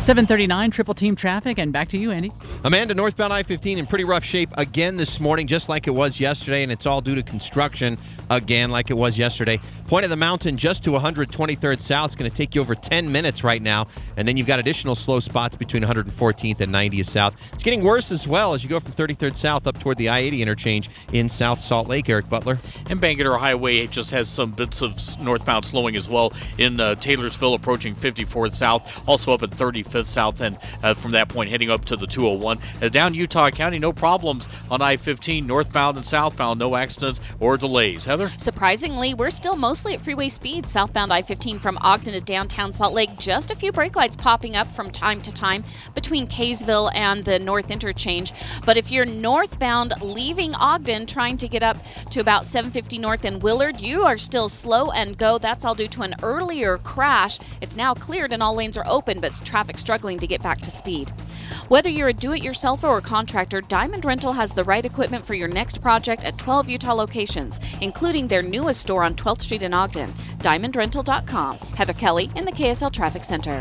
7:39 Triple Team traffic, and back to you, Andy. Amanda, northbound I-15 in pretty rough shape again this morning, just like it was yesterday, and it's all due to construction again like it was yesterday. Point of the Mountain just to 123rd South is going to take you over 10 minutes right now, and then you've got additional slow spots between 114th and 90th South. It's getting worse as well as you go from 33rd South up toward the I-80 interchange in South Salt Lake. Eric Butler. And Bangerter Highway just has some bits of northbound slowing as well in Taylorsville approaching 54th South, also up at 35th South, and from that point heading up to the 201. Down Utah County, no problems on I-15 northbound and southbound, no accidents or delays. Heather? Surprisingly, we're still mostly at freeway speed southbound I-15 from Ogden to downtown Salt Lake. Just a few brake lights popping up from time to time between Kaysville and the North Interchange. But if you're northbound leaving Ogden trying to get up to about 750 North in Willard, you are still slow and go. That's all due to an earlier crash. It's now cleared and all lanes are open, but traffic struggling to get back to speed. Whether you're a do-it-yourselfer or a contractor, Diamond Rental has the right equipment for your next project at 12 Utah locations, including their newest store on 12th Street in Ogden. DiamondRental.com. Heather Kelly in the KSL Traffic Center.